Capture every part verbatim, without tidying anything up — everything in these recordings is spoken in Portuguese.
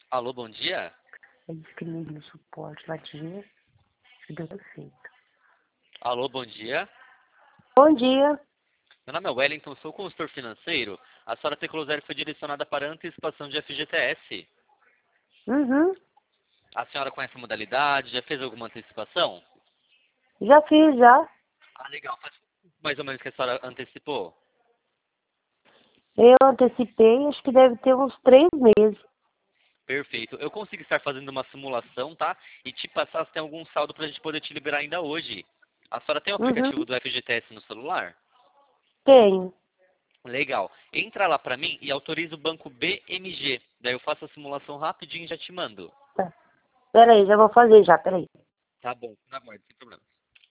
Alô, bom dia? Ele escreve no suporte latinha e deu defeito. Alô, bom dia? Bom dia. Meu nome é Wellington, sou consultor financeiro. A senhora Teclosério foi direcionada para antecipação de F G T S. Uhum. A senhora conhece a modalidade? Já fez alguma antecipação? Já fiz, já. Ah, legal. Faz mais ou menos que a senhora antecipou? Eu antecipei, acho que deve ter uns três meses. Perfeito. Eu consigo estar fazendo uma simulação, tá? E te passar se tem algum saldo para a gente poder te liberar ainda hoje. A senhora tem o Uhum. aplicativo do F G T S no celular? Tenho. Legal. Entra lá para mim e autoriza o banco B M G. Daí eu faço a simulação rapidinho e já te mando. Tá. Peraí, já vou fazer já, peraí. Tá bom, na guarda, sem problema.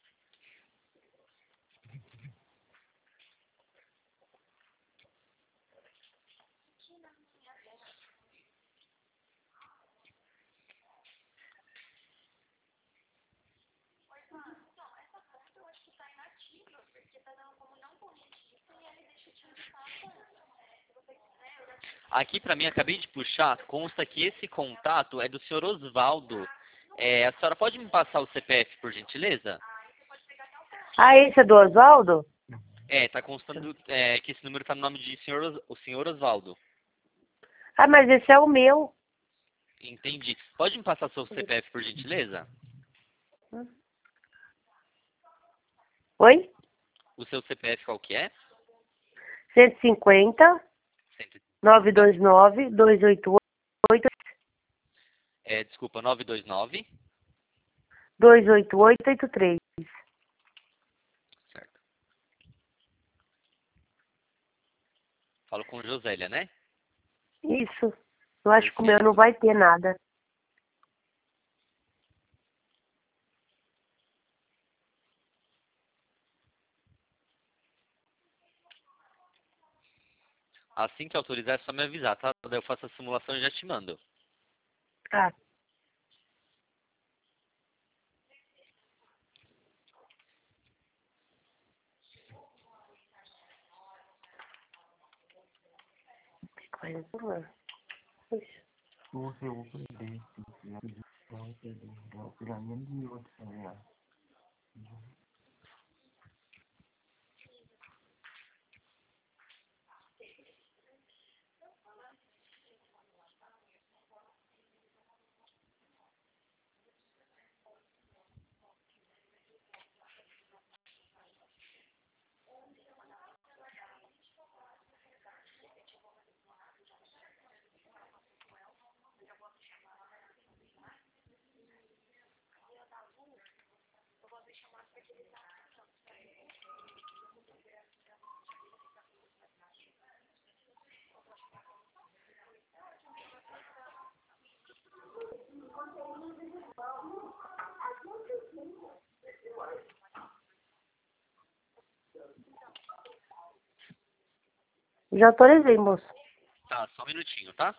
Aqui para mim, acabei de puxar, consta que esse contato é do senhor Osvaldo. É, a senhora pode me passar o C P F, por gentileza? Ah, esse é do Oswaldo? É, tá constando é, que esse número tá no nome de senhor, Os- o senhor Osvaldo. Ah, mas esse é o meu. Entendi. Pode me passar seu C P F, por gentileza? Oi? O seu C P F qual que é? cento e cinquenta, cento e nove cinquenta. dois nove, dois oito oito, É, desculpa, nove dois nove. dois oito oito, oito três. Certo. Falo com Josélia, né? Isso. Eu acho que o meu não Perfeito. vai ter nada. Assim que autorizar, é só me avisar, tá? Daí eu faço a simulação e já te mando. Tá. Vai, por Poxa. Já autorizei, moço. Tá, só um minutinho, tá?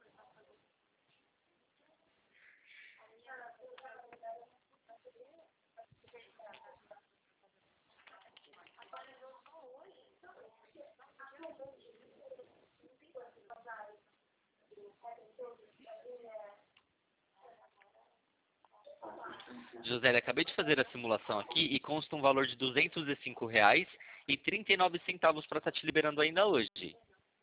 Josélia, acabei de fazer a simulação aqui e consta um valor de duzentos e cinco reais e trinta e nove centavos para estar te liberando ainda hoje.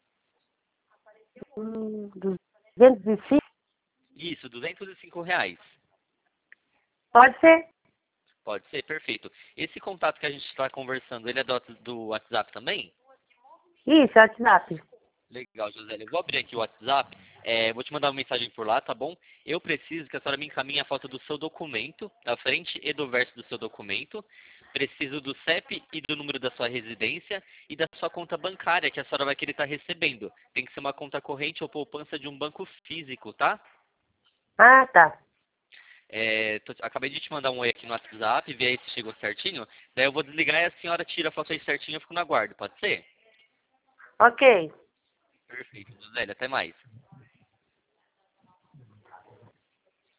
Hum, duzentos e cinco? Isso, duzentos e cinco reais. Pode ser? Pode ser, perfeito. Esse contato que a gente está conversando, ele é do, do WhatsApp também? Isso, é WhatsApp. Legal, Josélia. Eu vou abrir aqui o WhatsApp, é, vou te mandar uma mensagem por lá, tá bom? Eu preciso que a senhora me encaminhe a foto do seu documento, da frente e do verso do seu documento. Preciso do C E P e do número da sua residência e da sua conta bancária que a senhora vai querer estar recebendo. Tem que ser uma conta corrente ou poupança de um banco físico, tá? Ah, tá. É, tô- acabei de te mandar um oi aqui no WhatsApp, vê aí se chegou certinho. Daí eu vou desligar e a senhora tira a foto aí certinho e eu fico no aguardo, pode ser? Ok. Perfeito, Josélia, até mais.